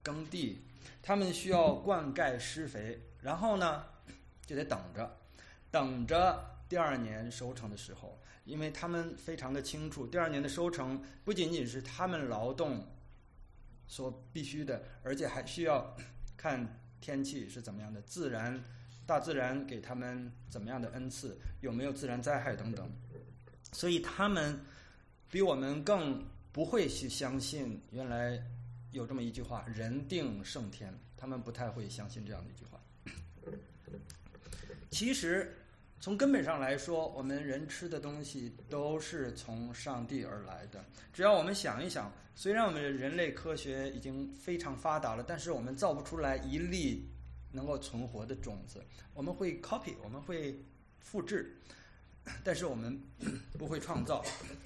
耕地，他们需要灌溉施肥，然后呢就得等着第二年收成的时候，因为他们非常的清楚，第二年的收成不仅仅是他们劳动所必须的，而且还需要看天气是怎么样的，大自然给他们怎么样的恩赐，有没有自然灾害等等。所以他们比我们更不会去相信原来有这么一句话人定胜天，他们不太会相信这样的一句话。其实从根本上来说，我们人吃的东西都是从上帝而来的。只要我们想一想，虽然我们人类科学已经非常发达了，但是我们造不出来一粒能够存活的种子。我们会 copy， 我们会复制，但是我们不会创造。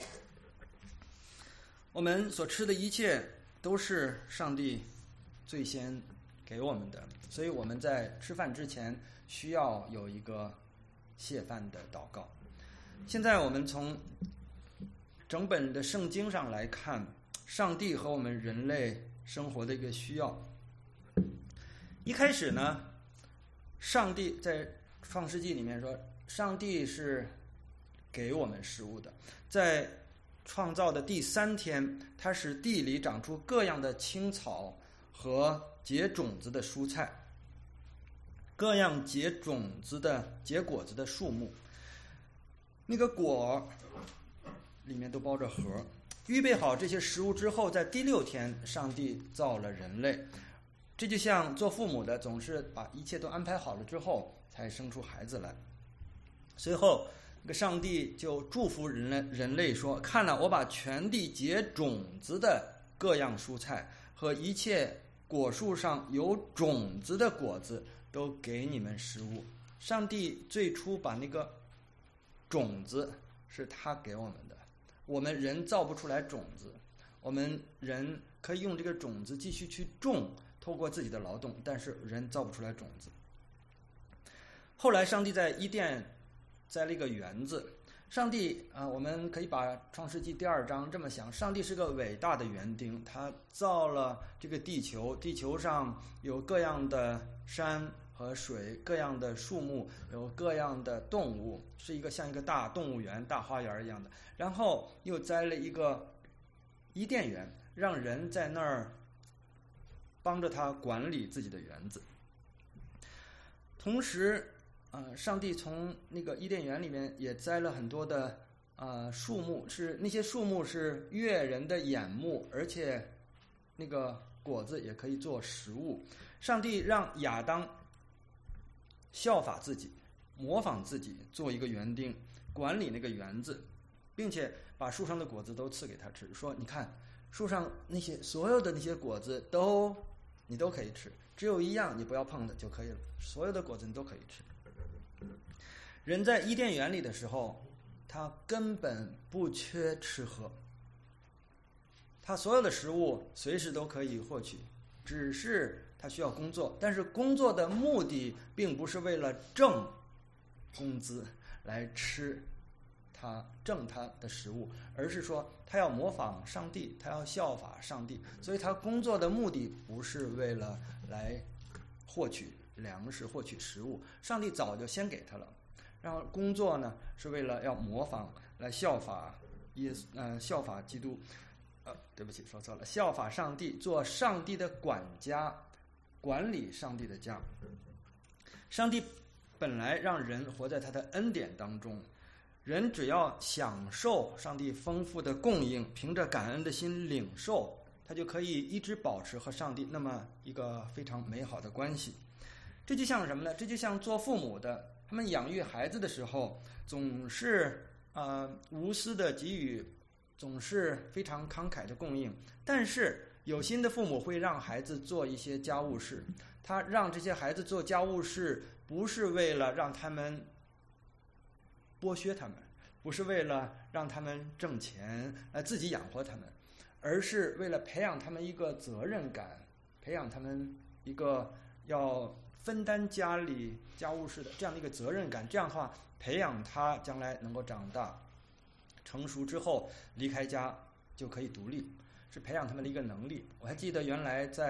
我们所吃的一切都是上帝最先给我们的，所以我们在吃饭之前需要有一个谢饭的祷告。现在我们从整本的圣经上来看，上帝和我们人类生活的一个需要。一开始呢，上帝在创世纪里面说，上帝是给我们食物的。在创造的第3天，他使地里长出各样的青草和结种子的蔬菜，各样结果子的树木，那个果里面都包着核。预备好这些食物之后，在第6天，上帝造了人类。这就像做父母的总是把一切都安排好了之后才生出孩子来。随后那个上帝就祝福人类说，看了，我把全地结种子的各样蔬菜和一切果树上有种子的果子都给你们食物。上帝最初把那个种子是他给我们的，我们人造不出来种子，我们人可以用这个种子继续去种，透过自己的劳动，但是人造不出来种子。后来上帝在伊甸栽了一个园子。上帝我们可以把创世纪第2章这么想，上帝是个伟大的园丁，他造了这个地球，地球上有各样的山和水，各样的树木，有各样的动物，是像一个大动物园、大花园一样的。然后又栽了一个伊甸园，让人在那儿帮着他管理自己的园子。同时上帝从那个伊甸园里面也栽了很多的树木，那些树木是悦人的眼目，而且那个果子也可以做食物。上帝让亚当效法自己，模仿自己，做一个园丁，管理那个园子，并且把树上的果子都赐给他吃，说你看树上所有的那些果子你都可以吃，只有一样你不要碰的就可以了，所有的果子你都可以吃。人在伊甸园里的时候，他根本不缺吃喝，他所有的食物随时都可以获取，只是他需要工作。但是工作的目的并不是为了挣工资来挣他的食物，而是说他要模仿上帝，他要效法上帝。所以他工作的目的不是为了来获取粮食、获取食物，上帝早就先给他了。然后工作呢，是为了要模仿，来效法效法基督，对不起，说错了，效法上帝，做上帝的管家，管理上帝的家。上帝本来让人活在他的恩典当中，人只要享受上帝丰富的供应，凭着感恩的心领受，他就可以一直保持和上帝那么一个非常美好的关系。这就像什么呢？这就像做父母的，他们养育孩子的时候，总是无私的给予，总是非常慷慨的供应。但是有心的父母会让孩子做一些家务事，他让这些孩子做家务事，不是为了让他们剥削他们，不是为了让他们挣钱来自己养活他们，而是为了培养他们一个责任感，培养他们一个要分担家里家务事的这样的一个责任感。这样的话，培养他将来能够长大成熟之后离开家就可以独立，是培养他们的一个能力。我还记得原来在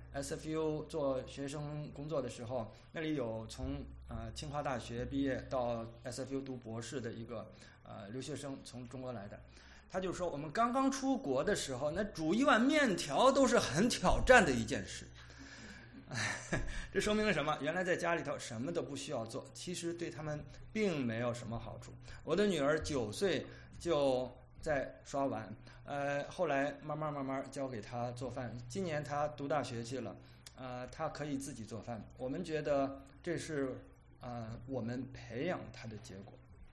SFU 做学生工作的时候，那里有从清华大学毕业到 SFU 读博士的一个留学生，从中国来的。他就说，我们刚刚出国的时候，那煮一碗面条都是很挑战的一件事。这说明了什么？原来在家里头什么都不需要做，其实对他们并没有什么好处。我的女儿9岁就在刷碗，后来慢慢教给她做饭。今年她读大学去了，她可以自己做饭。我们觉得这是我们培养她的结果。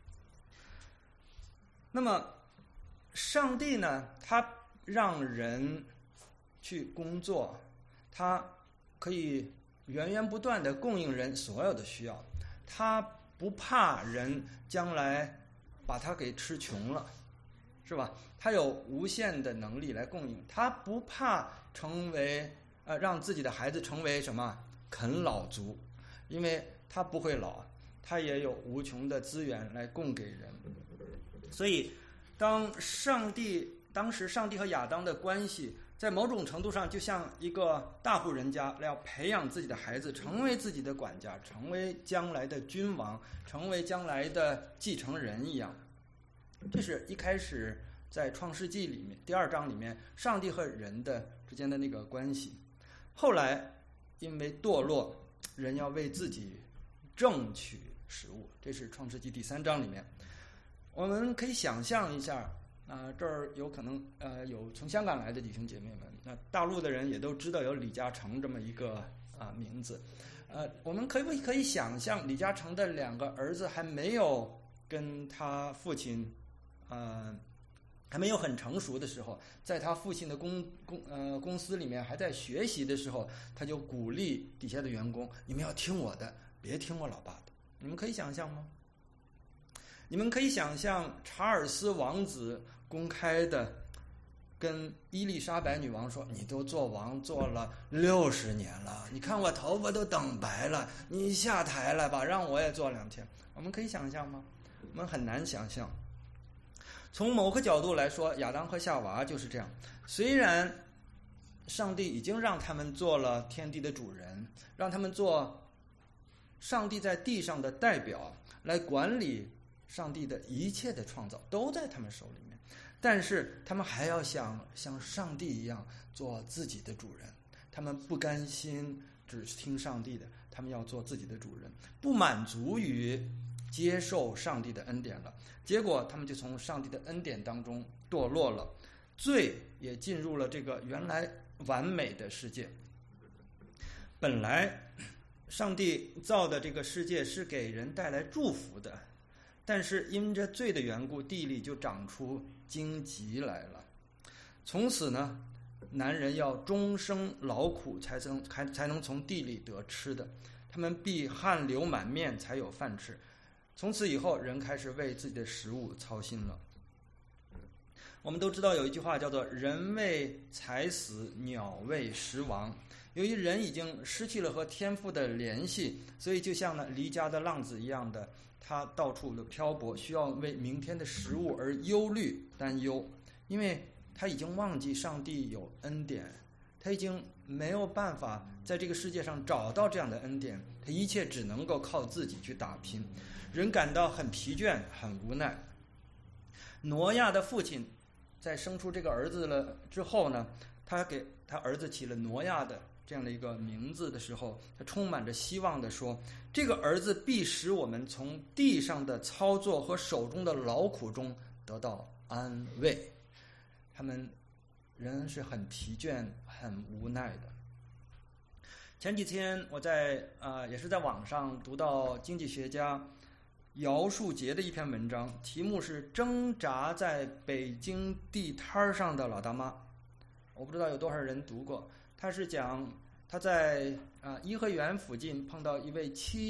那么上帝呢，他让人去工作，他可以源源不断地供应人所有的需要，他不怕人将来把他给吃穷了，是吧？他有无限的能力来供应，他不怕成为让自己的孩子成为什么啃老族，因为他不会老，他也有无穷的资源来供给人。所以当时上帝和亚当的关系在某种程度上就像一个大户人家要培养自己的孩子成为自己的管家，成为将来的君王，成为将来的继承人一样。这是一开始在创世纪里面第2章里面上帝和人的之间的那个关系。后来因为堕落，人要为自己挣取食物，这是创世纪第3章里面。我们可以想象一下这儿有可能有从香港来的弟兄姐妹们，那大陆的人也都知道有李嘉诚这么一个名字。我们可以想象李嘉诚的2个儿子还没有跟他父亲还没有很成熟的时候，在他父亲的公司里面还在学习的时候，他就鼓励底下的员工，你们要听我的，别听我老爸的。你们可以想象吗？你们可以想象查尔斯王子公开的跟伊丽莎白女王说，你都做王做了60年了，你看我头发都等白了，你下台了吧，让我也做2天。我们可以想象吗？我们很难想象。从某个角度来说，亚当和夏娃就是这样，虽然上帝已经让他们做了天地的主人，让他们做上帝在地上的代表，来管理上帝的一切的创造都在他们手里面，但是他们还要像上帝一样做自己的主人。他们不甘心只听上帝的，他们要做自己的主人，不满足于接受上帝的恩典了，结果他们就从上帝的恩典当中堕落了，罪也进入了这个原来完美的世界。本来上帝造的这个世界是给人带来祝福的，但是因着罪的缘故，地里就长出荆棘来了。从此呢，男人要终生劳苦才能从地里得吃的，他们必汗流满面才有饭吃。从此以后，人开始为自己的食物操心了。我们都知道有一句话叫做人为财死，鸟为食亡。由于人已经失去了和天父的联系，所以就像离家的浪子一样的，他到处的漂泊，需要为明天的食物而忧虑担忧，因为他已经忘记上帝有恩典，他已经没有办法在这个世界上找到这样的恩典，他一切只能够靠自己去打拼。人感到很疲倦，很无奈。挪亚的父亲在生出这个儿子了之后呢，他给他儿子起了挪亚的这样的一个名字的时候，他充满着希望地说，这个儿子必使我们从地上的操作和手中的劳苦中得到安慰。他们人是很疲倦很无奈的。前几天我也是在网上读到经济学家姚树杰的一篇文章，题目是挣扎在北京地摊上的老大妈。我不知道有多少人读过，他是讲他在颐和园附近碰到一位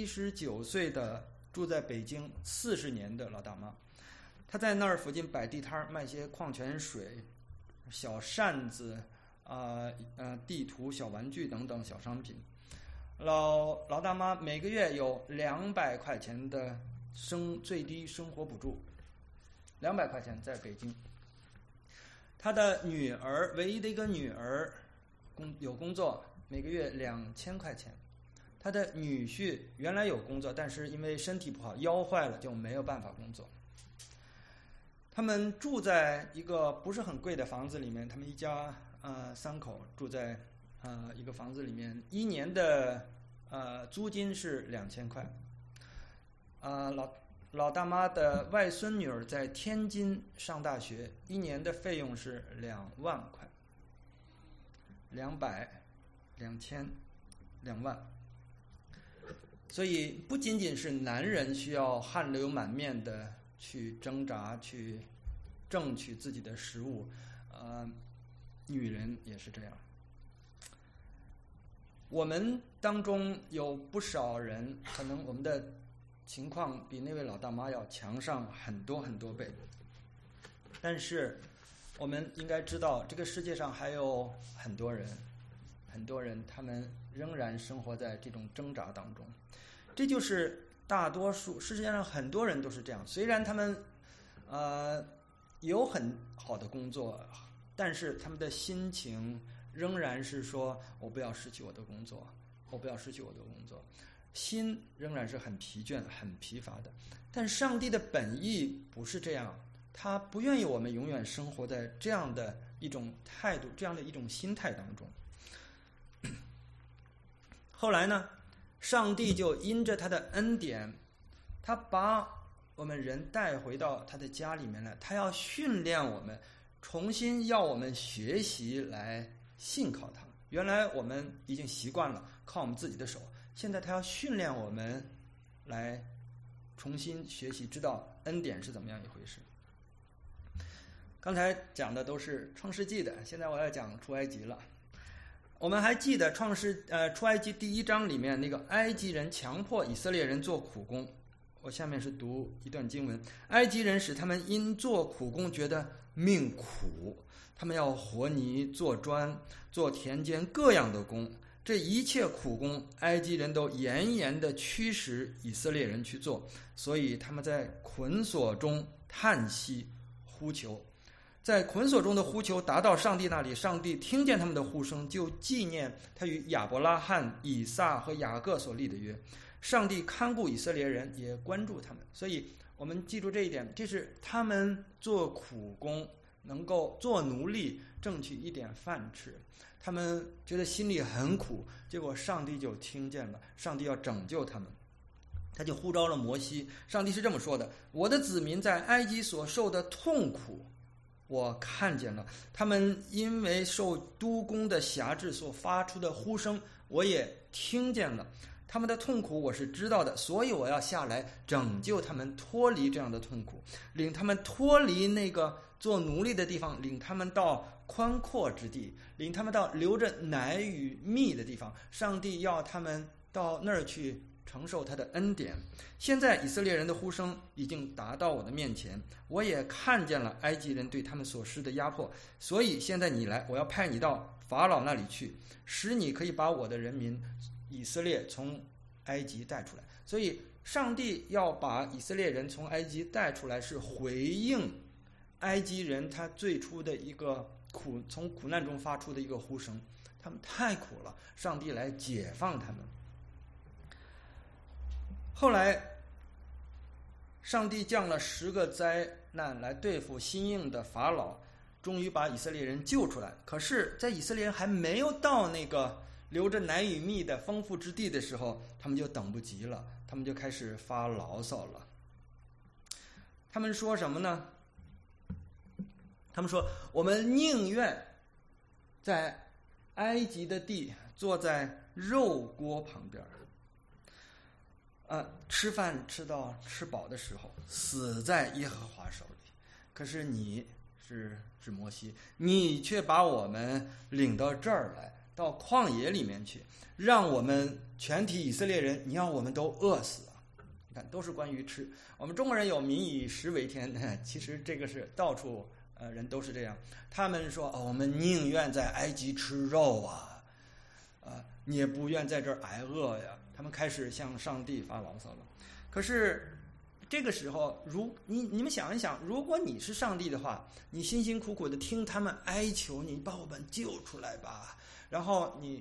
79岁的住在北京40年的老大妈，他在那儿附近摆地摊，卖些矿泉水、小扇子、地图、小玩具等等小商品。老大妈每个月有200块钱的最低生活补助，200块钱在北京。他的女儿，唯一的一个女儿有工作， 每个月2000块钱。他的女婿原来有工作，但是因为身体不好，腰坏了，就没有办法工作。他们住在一个不是很贵的房子里面，他们一家3口住在一个房子里面，1年的租金是2000块。老大妈的外孙女儿在天津上大学，1年的费用是2万块，200、2000、2万。所以不仅仅是男人需要汗流满面的去挣扎，去争取自己的食物，女人也是这样。我们当中有不少人，可能我们的情况比那位老大妈要强上很多很多倍，但是我们应该知道，这个世界上还有很多人，他们仍然生活在这种挣扎当中。这就是大多数世界上很多人都是这样，虽然他们有很好的工作，但是他们的心情仍然是说，我不要失去我的工作，我不要失去我的工作，心仍然是很疲倦很疲乏的。但上帝的本意不是这样，他不愿意我们永远生活在这样的一种态度，这样的一种心态当中。后来呢，上帝就因着他的恩典，他把我们人带回到他的家里面来，他要训练我们，重新要我们学习来信靠他。原来我们已经习惯了靠我们自己的手，现在他要训练我们来重新学习，知道恩典是怎么样一回事。刚才讲的都是创世纪的，现在我要讲出埃及了。我们还记得出埃及第1章里面那个埃及人强迫以色列人做苦工。我下面是读一段经文：埃及人使他们因做苦工觉得命苦，他们要和泥、做砖、做田间各样的工，这一切苦工埃及人都严严地驱使以色列人去做，所以他们在捆锁中叹息呼求。在捆锁中的呼求达到上帝那里，上帝听见他们的呼声，就纪念他与亚伯拉罕、以撒和雅各所立的约。上帝看顾以色列人，也关注他们。所以我们记住这一点，这是他们做苦工，能够做奴隶挣取一点饭吃，他们觉得心里很苦，结果上帝就听见了，上帝要拯救他们，他就呼召了摩西。上帝是这么说的：我的子民在埃及所受的痛苦我看见了，他们因为受督工的辖制所发出的呼声我也听见了，他们的痛苦我是知道的，所以我要下来拯救他们，脱离这样的痛苦，领他们脱离那个做奴隶的地方，领他们到宽阔之地，领他们到流着奶与蜜的地方。上帝要他们到那儿去承受他的恩典。现在以色列人的呼声已经达到我的面前，我也看见了埃及人对他们所施的压迫，所以现在你来，我要派你到法老那里去，使你可以把我的人民以色列从埃及带出来。所以上帝要把以色列人从埃及带出来，是回应埃及人他最初的一个从苦难中发出的一个呼声，他们太苦了，上帝来解放他们。后来上帝降了10个灾难来对付心硬的法老，终于把以色列人救出来。可是在以色列人还没有到那个流着奶与蜜的丰富之地的时候，他们就等不及了，他们就开始发牢骚了。他们说什么呢？他们说，我们宁愿在埃及的地坐在肉锅旁边，吃饭吃到吃饱的时候，死在耶和华手里。可是你是摩西，你却把我们领到这儿来，到旷野里面去，让我们全体以色列人，你让我们都饿死啊！你看，都是关于吃。我们中国人有民以食为天，其实这个是到处人都是这样。他们说，我们宁愿在埃及吃肉啊，你也不愿在这儿挨饿呀。他们开始向上帝发牢骚了。可是这个时候，你们想一想，如果你是上帝的话，你辛辛苦苦的听他们哀求，你把我们救出来吧，然后你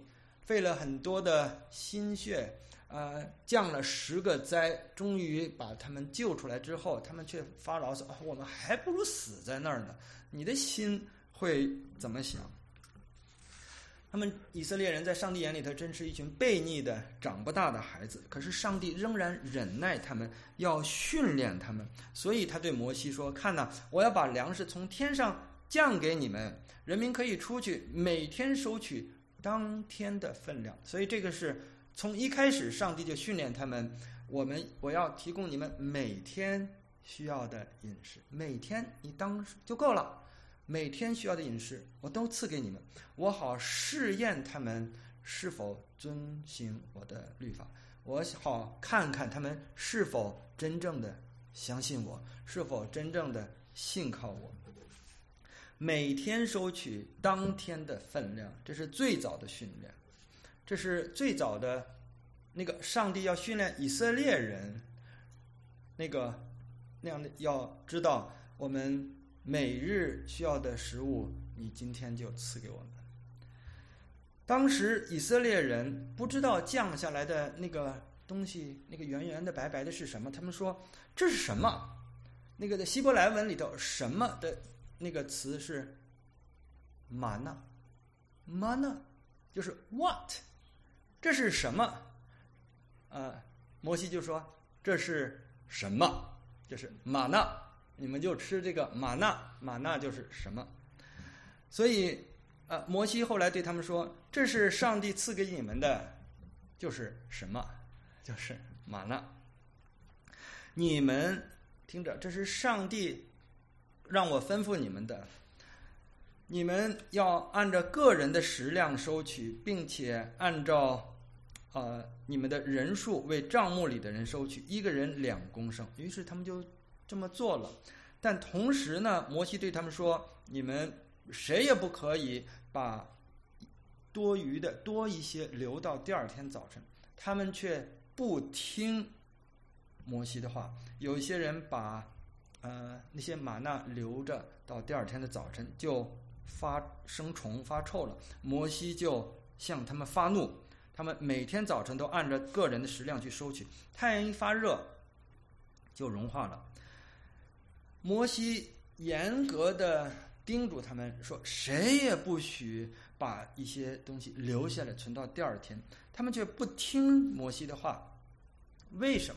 费了很多的心血，降了10个灾，终于把他们救出来之后，他们却发牢骚，我们还不如死在那儿呢。你的心会怎么想？他们以色列人在上帝眼里头真是一群悖逆的长不大的孩子，可是上帝仍然忍耐他们，要训练他们。所以他对摩西说，看哪，我要把粮食从天上降给你们，人民可以出去，每天收取当天的分量。所以这个是从一开始上帝就训练他们，我要提供你们每天需要的饮食，每天你当就够了，每天需要的饮食我都赐给你们，我好试验他们是否遵行我的律法，我好看看他们是否真正的相信我，是否真正的信靠我。每天收取当天的分量，这是最早的训练，这是最早的那个上帝要训练以色列人，那样的要知道我们每日需要的食物，你今天就赐给我们。当时以色列人不知道降下来的那个东西，那个圆圆的白白的是什么，他们说这是什么？那个在希伯来文里头什么的那个词是玛纳，玛纳就是 what， 这是什么？摩西就说这是什么？就是玛纳，你们就吃这个玛纳，玛纳就是什么？所以摩西后来对他们说，这是上帝赐给你们的，就是什么？就是玛纳。你们听着，这是上帝让我吩咐你们的，你们要按照个人的食量收取，并且按照你们的人数为账目里的人收取，一个人2公升。于是他们就这么做了。但同时呢，摩西对他们说，你们谁也不可以把多余的多一些留到第二天早晨。他们却不听摩西的话，有一些人把那些玛纳留着到第二天的早晨，就生虫发臭了。摩西就向他们发怒，他们每天早晨都按照个人的食量去收取，太阳一发热就融化了。摩西严格的叮嘱他们说，谁也不许把一些东西留下来存到第二天。他们却不听摩西的话，为什么？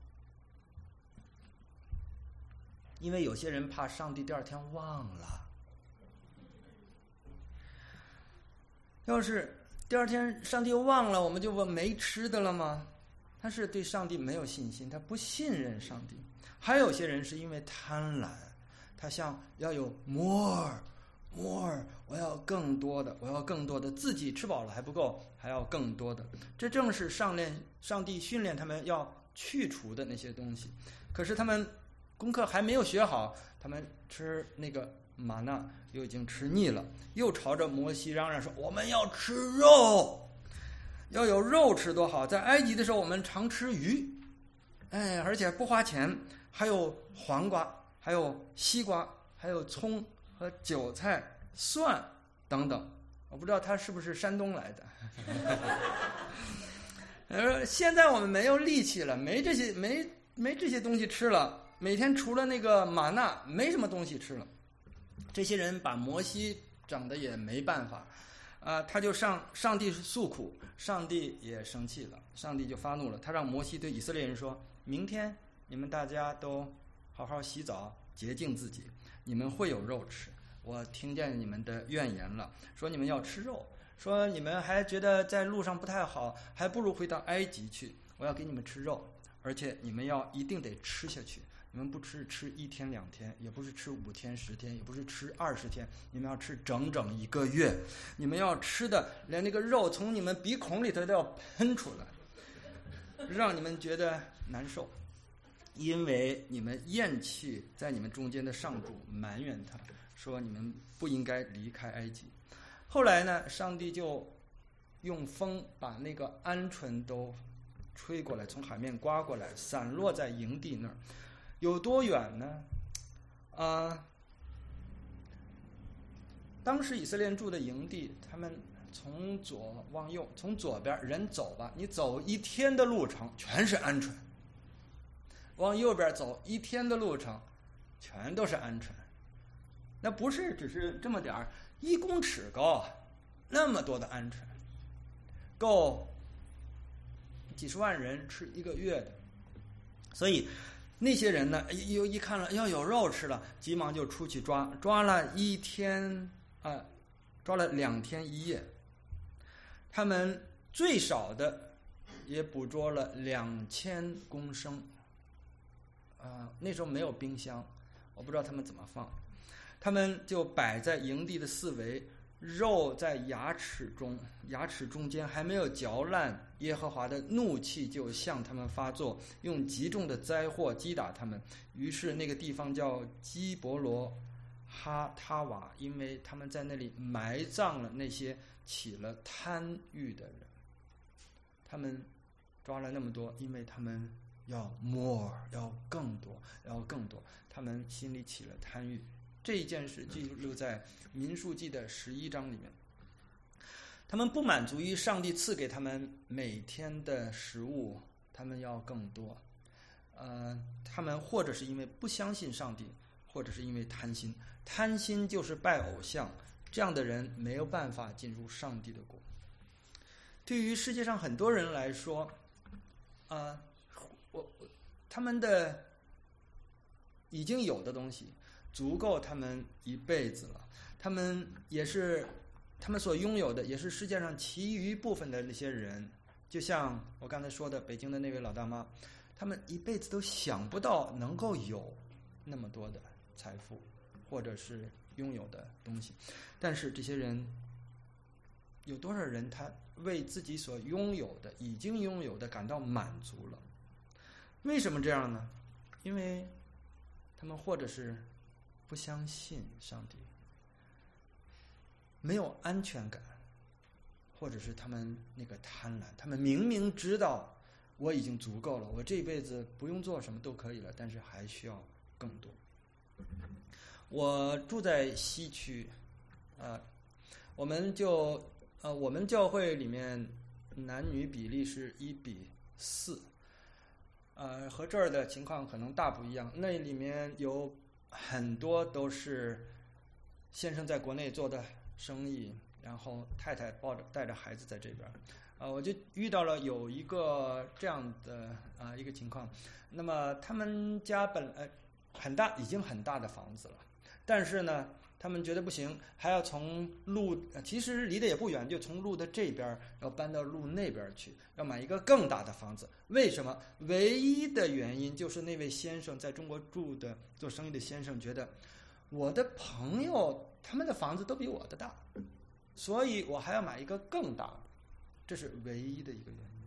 因为有些人怕上帝第二天忘了。要是第二天上帝忘了，我们就没吃的了吗？他是对上帝没有信心，他不信任上帝。还有些人是因为贪婪，他想要有 more， 我要更多的，我要更多的，自己吃饱了还不够，还要更多的。这正是上帝训练他们要去除的那些东西。可是他们功课还没有学好，他们吃那个玛纳又已经吃腻了，又朝着摩西嚷嚷说，我们要吃肉，要有肉吃多好，在埃及的时候我们常吃鱼，而且不花钱，还有黄瓜，还有西瓜，还有葱和韭菜、蒜等等。我不知道他是不是山东来的现在我们没有力气了，没这些东西吃了，每天除了那个玛纳没什么东西吃了。这些人把摩西整的也没办法，他就上帝诉苦，上帝也生气了，上帝就发怒了，他让摩西对以色列人说，明天你们大家都好好洗澡，洁净自己，你们会有肉吃。我听见你们的怨言了，说你们要吃肉，说你们还觉得在路上不太好，还不如回到埃及去，我要给你们吃肉，而且你们要一定得吃下去。你们不吃1天2天，也不是吃5天10天，也不是吃20天，你们要吃整整1个月。你们要吃的连那个肉从你们鼻孔里头都要喷出来，让你们觉得难受，因为你们厌弃在你们中间的上主，埋怨他，说你们不应该离开埃及。后来呢，上帝就用风把那个鹌鹑都吹过来，从海面刮过来，散落在营地那儿。有多远呢？当时以色列人住的营地，他们从左往右，从左边人走吧，你走一天的路程全是鹌鹑；往右边走一天的路程，全都是鹌鹑。那不是只是这么点儿，1公尺高，那么多的鹌鹑，够几十万人吃1个月的。所以那些人呢，一看了要有肉吃了，急忙就出去抓了1天抓了2天1夜。他们最少的也捕捉了2000公升。那时候没有冰箱，我不知道他们怎么放。他们就摆在营地的4围，肉在牙齿中间还没有嚼烂，耶和华的怒气就向他们发作，用极重的灾祸击打他们。于是那个地方叫基伯罗哈他瓦，因为他们在那里埋葬了那些起了贪欲的人。他们抓了那么多，因为他们要 more， 要更多，他们心里起了贪欲。这一件事记录在民数记的11章里面。他们不满足于上帝赐给他们每天的食物，他们要更多。他们或者是因为不相信上帝，或者是因为贪心。贪心就是拜偶像，这样的人没有办法进入上帝的国。对于世界上很多人来说，他们的已经有的东西足够他们一辈子了，他们所拥有的也是世界上其余部分的那些人，就像我刚才说的北京的那位老大妈，他们一辈子都想不到能够有那么多的财富或者是拥有的东西。但是这些人有多少人他为自己所拥有的已经拥有的感到满足了？为什么这样呢？因为他们或者是不相信上帝，没有安全感，或者是他们那个贪婪，他们明明知道我已经足够了，我这辈子不用做什么都可以了，但是还需要更多。我住在西区，我们教会里面男女比例是1:4，和这儿的情况可能大不一样。那里面有很多都是先生在国内做的生意，然后太太带着孩子在这边。我就遇到了有一个这样的一个情况。那么他们家很大，已经很大的房子了，但是呢他们觉得不行，还要从路其实离得也不远，就从路的这边要搬到路那边去，要买一个更大的房子。为什么？唯一的原因就是那位先生在中国做生意的先生觉得我的朋友他们的房子都比我的大，所以我还要买一个更大的，这是唯一的一个原因。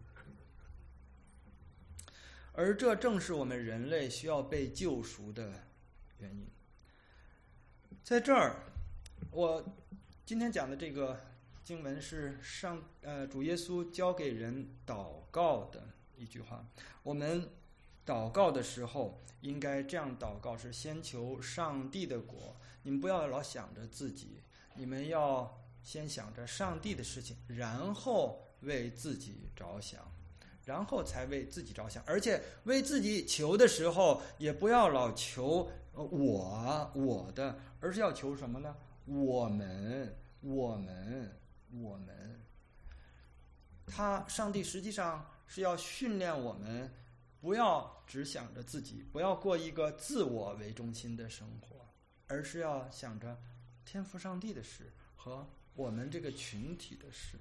而这正是我们人类需要被救赎的原因。在这儿，我今天讲的这个经文是主耶稣教给人祷告的一句话。我们祷告的时候应该这样祷告，是先求上帝的国。你们不要老想着自己，你们要先想着上帝的事情，然后为自己着想，然后才为自己着想。而且为自己求的时候也不要老求我的，而是要求什么呢？我们。上帝实际上是要训练我们，不要只想着自己，不要过一个自我为中心的生活，而是要想着天父上帝的事和我们这个群体的事。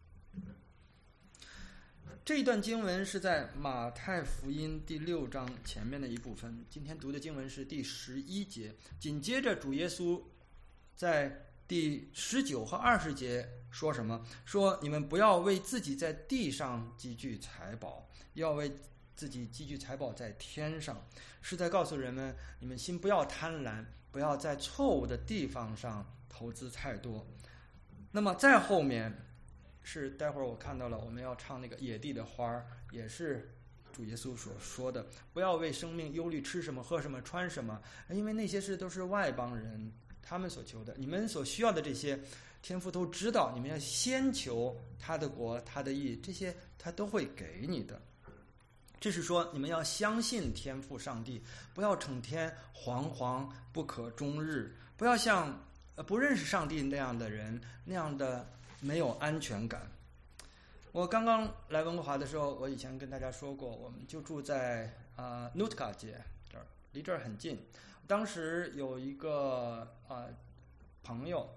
这一段经文是在马太福音第6章前面的一部分，今天读的经文是第11节。紧接着主耶稣在第19和20节说什么？说你们不要为自己在地上积聚财宝，要为自己积聚财宝在天上，是在告诉人们，你们心不要贪婪，不要在错误的地方上投资太多。那么在后面是待会儿我看到了我们要唱那个野地的花，也是主耶稣所说的，不要为生命忧虑，吃什么喝什么穿什么，因为那些事都是外邦人他们所求的，你们所需要的这些，天父都知道。你们要先求他的国，他的义，这些他都会给你的。这是说，你们要相信天父上帝，不要整天惶惶不可终日，不要像不认识上帝那样的人那样的没有安全感。我刚刚来温哥华的时候，我以前跟大家说过，我们就住在Nootka街这儿，离这儿很近。当时有一个朋友，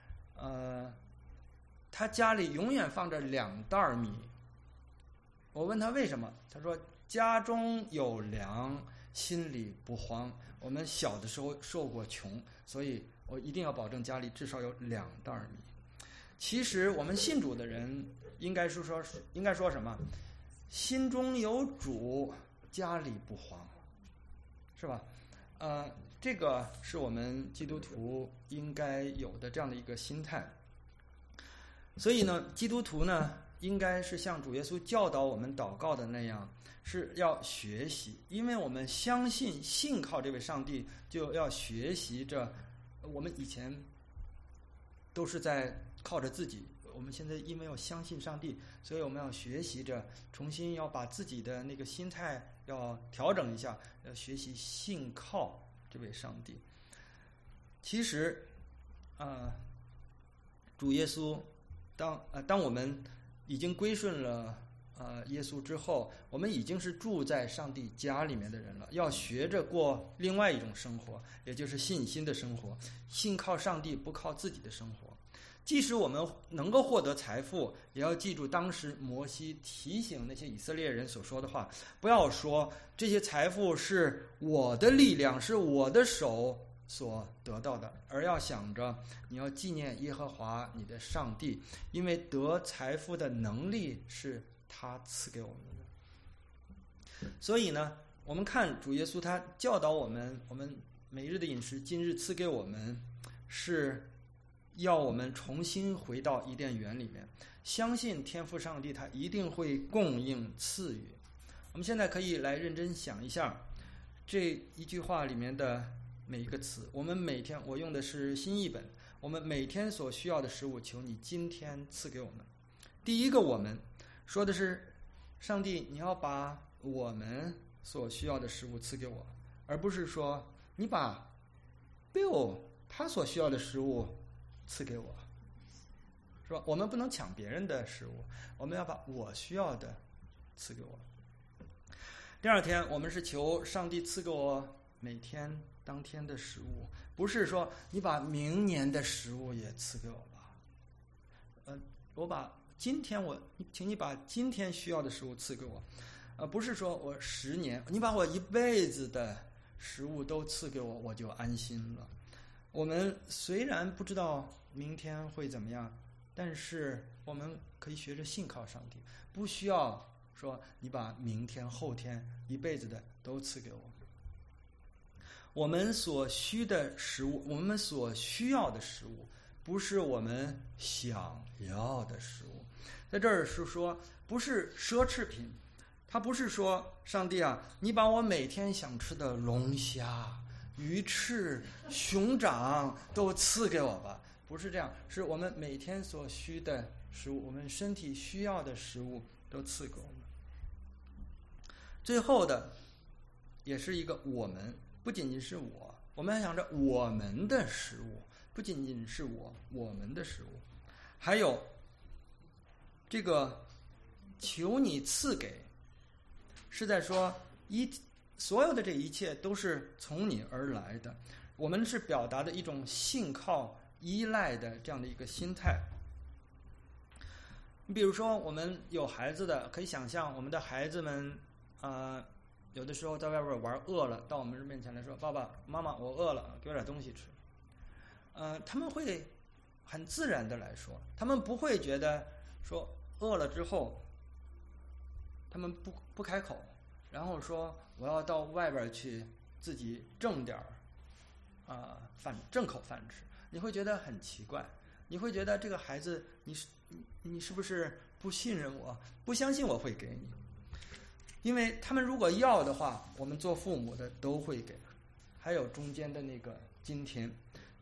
他家里永远放着2袋米。我问他为什么，他说家中有粮，心里不慌。我们小的时候受过穷，所以我一定要保证家里至少有2袋米。其实我们信主的人应该说什么？心中有主，家里不慌，是吧？这个是我们基督徒应该有的这样的一个心态。所以呢，基督徒呢，应该是像主耶稣教导我们祷告的那样，是要学习，因为我们相信信靠这位上帝，就要学习着。我们以前都是在靠着自己，我们现在因为要相信上帝，所以我们要学习着，重新要把自己的那个心态要调整一下，要学习信靠这位上帝。其实主耶稣当我们已经归顺了耶稣之后，我们已经是住在上帝家里面的人了，要学着过另外一种生活，也就是信心的生活，信靠上帝，不靠自己的生活。即使我们能够获得财富，也要记住当时摩西提醒那些以色列人所说的话，不要说这些财富是我的力量，是我的手所得到的，而要想着你要纪念耶和华你的上帝，因为得财富的能力是他赐给我们的。所以呢，我们看主耶稣他教导我们每日的饮食今日赐给我们，是要我们重新回到伊甸园里面，相信天父上帝他一定会供应赐予。我们现在可以来认真想一下这一句话里面的每一个词。我们每天，我用的是新译本，我们每天所需要的食物，求你今天赐给我们。第一个我们说的是上帝，你要把我们所需要的食物赐给我，而不是说你把 Bill 他所需要的食物赐给我，是吧？我们不能抢别人的食物，我们要把我需要的赐给我。第二天，我们是求上帝赐给我每天当天的食物，不是说你把明年的食物也赐给我吧。我把今天请你把今天需要的食物赐给我，不是说我10年，你把我一辈子的食物都赐给我，我就安心了。我们虽然不知道明天会怎么样，但是我们可以学着信靠上帝，不需要说你把明天后天一辈子的都赐给我。我们所需的食物，我们所需要的食物，不是我们想要的食物。在这儿是说不是奢侈品，它不是说上帝啊，你把我每天想吃的龙虾、鱼翅、熊掌都赐给我吧，不是这样，是我们每天所需的食物，我们身体需要的食物都赐给我们。最后的也是一个我们，不仅仅是我们还想着我们的食物，不仅仅是我们的食物，还有这个求你赐给，是在说所有的这一切都是从你而来的，我们是表达的一种信靠依赖的这样的一个心态。你比如说我们有孩子的，可以想象我们的孩子们有的时候在外边玩饿了，到我们面前来说，爸爸妈妈我饿了，给我点东西吃。他们会很自然的来说，他们不会觉得说饿了之后他们不开口，然后说我要到外边去自己挣点挣口饭吃。你会觉得很奇怪，你会觉得这个孩子你是不是不信任我，不相信我会给你？因为他们如果要的话，我们做父母的都会给。还有中间的那个今天，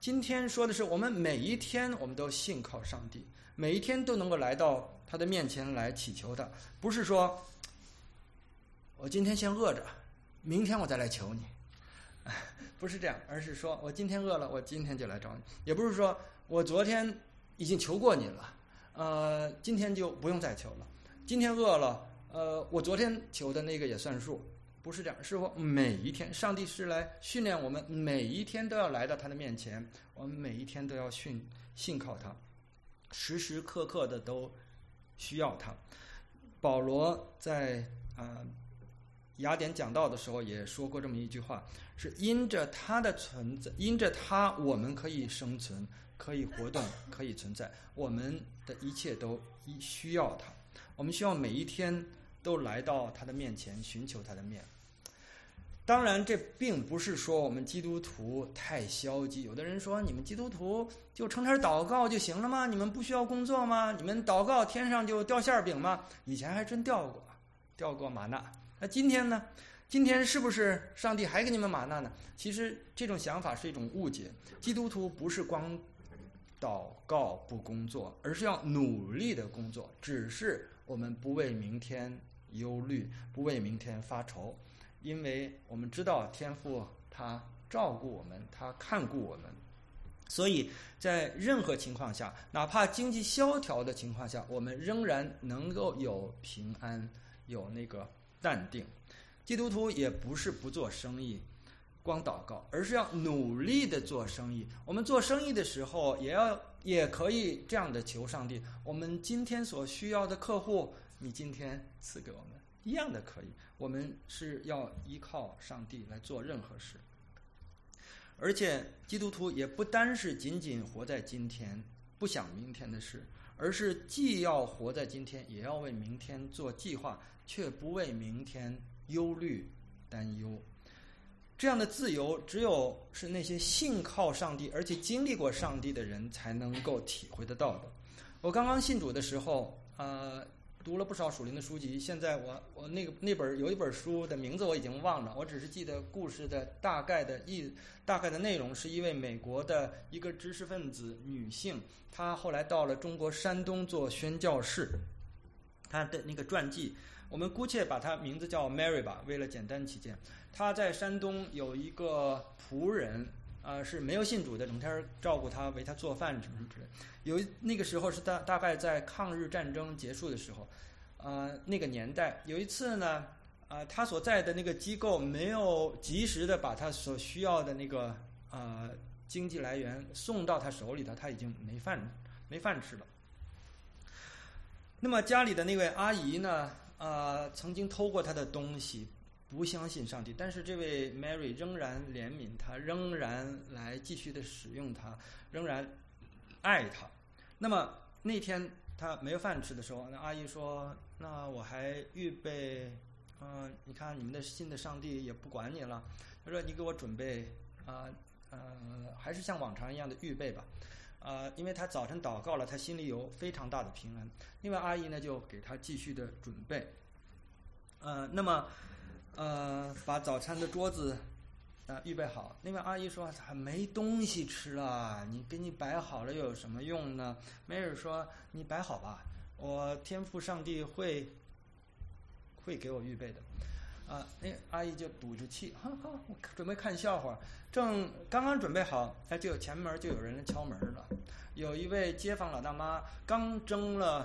今天说的是我们每一天我们都信靠上帝，每一天都能够来到他的面前来祈求他，不是说我今天先饿着，明天我再来求你，不是这样，而是说我今天饿了，我今天就来找你，也不是说我昨天已经求过你了，今天就不用再求了，今天饿了，我昨天求的那个也算数，不是这样，是说每一天，上帝是来训练我们，每一天都要来到他的面前，我们每一天都要信靠他，时时刻刻的都需要他。保罗在雅典讲道的时候也说过这么一句话，是因着他的存在，因着他我们可以生存，可以活动，可以存在，我们的一切都需要他，我们需要每一天都来到他的面前寻求他的面。当然这并不是说我们基督徒太消极，有的人说你们基督徒就成天祷告就行了吗？你们不需要工作吗？你们祷告天上就掉馅饼吗？以前还真掉过玛纳，那今天呢？今天是不是上帝还给你们玛纳呢？其实这种想法是一种误解，基督徒不是光祷告不工作，而是要努力的工作，只是我们不为明天忧虑，不为明天发愁，因为我们知道天父他照顾我们，他看顾我们，所以在任何情况下，哪怕经济萧条的情况下，我们仍然能够有平安，有那个淡定。基督徒也不是不做生意光祷告，而是要努力的做生意。我们做生意的时候也可以这样的求上帝，我们今天所需要的客户你今天赐给我们，一样的可以。我们是要依靠上帝来做任何事。而且基督徒也不单是仅仅活在今天，不想明天的事，而是既要活在今天，也要为明天做计划，却不为明天忧虑担忧。这样的自由只有是那些信靠上帝而且经历过上帝的人才能够体会得到的。我刚刚信主的时候读了不少属灵的书籍，现在我有一本书的名字我已经忘了，我只是记得故事的大概的内容是一位美国的一个知识分子女性，她后来到了中国山东做宣教士，她的那个传记我们姑且把她名字叫 Mary 吧，为了简单起见。她在山东有一个仆人是没有信主的，整天照顾他，为他做饭什么什么之类。那个时候是大概在抗日战争结束的时候，那个年代有一次呢，他所在的那个机构没有及时的把他所需要的那个经济来源送到他手里头，他已经没饭吃了。那么家里的那位阿姨呢，曾经偷过他的东西，不相信上帝，但是这位 Mary 仍然怜悯他，仍然来继续的使用他，仍然爱他。那么那天他没有饭吃的时候，那阿姨说，那我还预备你看你们的新的上帝也不管你了，他说你给我准备还是像往常一样的预备吧。因为他早晨祷告了，他心里有非常大的平安。另外阿姨呢就给他继续的准备。那么把早餐的桌子预备好。那位阿姨说没东西吃了，你给你摆好了又有什么用呢？梅尔说你摆好吧，我天父上帝会给我预备的。那阿姨就赌着气，好，我准备看笑话，正刚刚准备好，就前门就有人敲门了。有一位街坊老大妈刚蒸了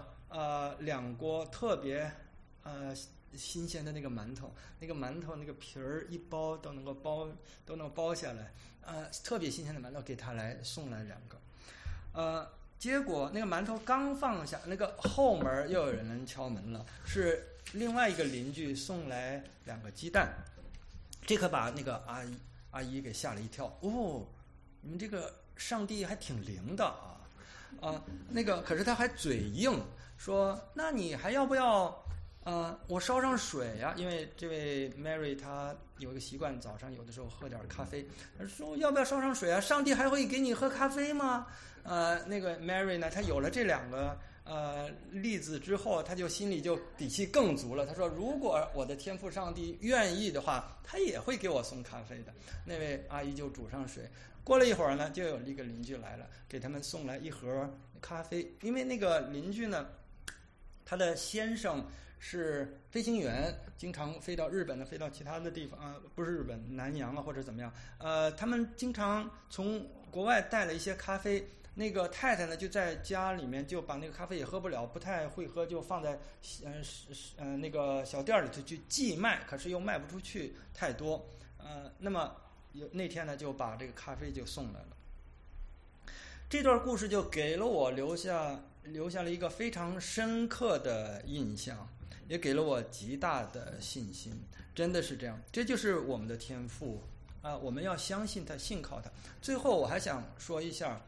2锅特别新鲜的那个馒头，那个馒头那个皮儿一包都能包下来，特别新鲜的馒头给他送来2个。结果那个馒头刚放下，那个后门又有人敲门了，是另外一个邻居送来2个鸡蛋，这可把那个阿姨给吓了一跳。你们这个上帝还挺灵的那个可是他还嘴硬，说那你还要不要我烧上水呀？因为这位 Mary 她有一个习惯，早上有的时候喝点咖啡。她说要不要烧上水啊？上帝还会给你喝咖啡吗？那个 Mary 呢，她有了这2个例子之后，他就心里就底气更足了。他说：“如果我的天父上帝愿意的话，他也会给我送咖啡的。”那位阿姨就煮上水。过了一会儿呢，就有一个邻居来了，给他们送来一盒咖啡。因为那个邻居呢，他的先生是飞行员，经常飞到日本的，飞到其他的地方不是日本，南洋或者怎么样。他们经常从国外带了一些咖啡。那个太太呢，就在家里面就把那个咖啡也喝不了，不太会喝，就放在那个小店里头去寄卖，可是又卖不出去太多。那么那天呢，就把这个咖啡就送来了。这段故事就给了我留下了一个非常深刻的印象，也给了我极大的信心。真的是这样，这就是我们的天赋我们要相信他，信靠他。最后我还想说一下。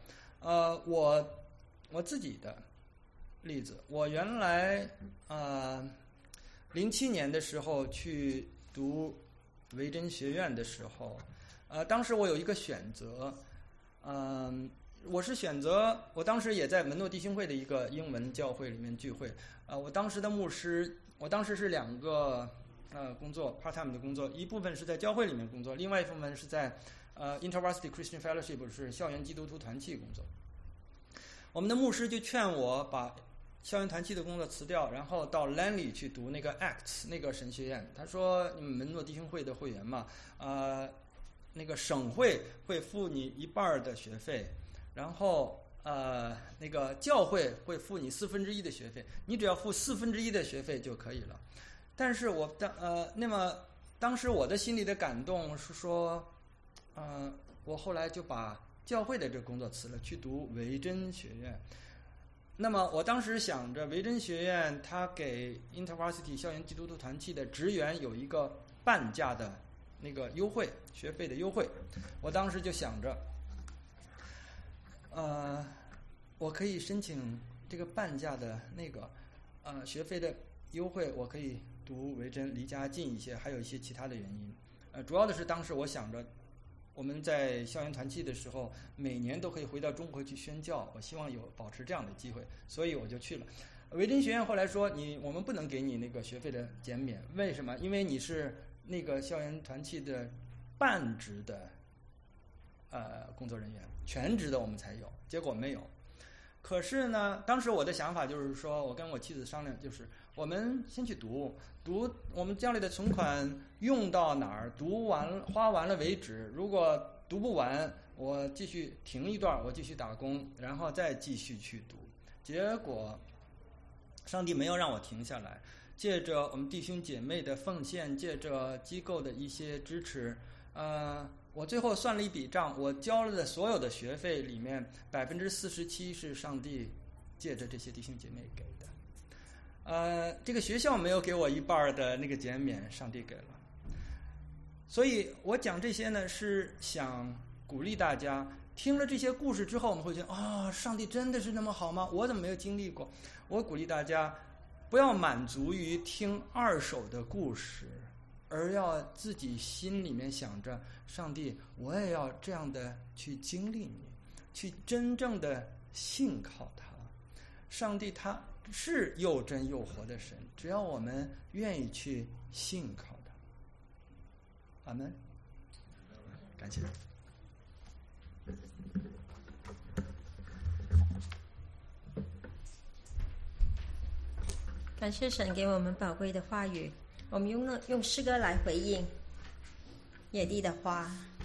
我自己的例子，我原来07年的时候去读维真学院的时候，当时我有一个选择，我当时也在门诺弟兄会的一个英文教会里面聚会，我当时的牧师，我当时是2个工作 part time 的工作，一部分是在教会里面工作，另外一部分是在InterVarsity Christian Fellowship 是校园基督徒团契工作。我们的牧师就劝我把校园团契的工作辞掉，然后到 Langley 去读那个 Acts 那个神学院。他说你们门诺弟兄会的会员嘛，那个省会会付你1半的学费，然后那个教会会付你1/4的学费，你只要付1/4的学费就可以了。但是那么当时我的心里的感动是说，我后来就把教会的这个工作辞了，去读维真学院。那么我当时想着，维真学院它给 InterVarsity 校园基督徒团契的职员有一个半价的那个优惠，学费的优惠。我当时就想着，我可以申请这个半价的那个学费的优惠，我可以读维真，离家近一些，还有一些其他的原因。主要的是当时我想着，我们在校园团契的时候，每年都可以回到中国去宣教，我希望保持这样的机会，所以我就去了。维真学院后来说，我们不能给你那个学费的减免，为什么？因为你是那个校园团契的半职的工作人员，全职的我们才有，结果没有。可是呢，当时我的想法就是说，我跟我妻子商量，就是我们先去读我们家里的存款用到哪儿，花完了为止。如果读不完，我继续停一段，我继续打工，然后再继续去读。结果上帝没有让我停下来，借着我们弟兄姐妹的奉献，借着机构的一些支持，我最后算了一笔账，我交了的所有的学费里面，47%是上帝借着这些弟兄姐妹给的。这个学校没有给我1半的那个减免，上帝给了。所以我讲这些呢，是想鼓励大家，听了这些故事之后，我们会觉得上帝真的是那么好吗？我怎么没有经历过？我鼓励大家，不要满足于听2手的故事，而要自己心里面想着，上帝，我也要这样的去经历你，去真正的信靠他。上帝他是又真又活的神，只要我们愿意去信靠他。阿们，感谢。 感谢神给我们宝贵的话语，我们用诗歌来回应野地的花。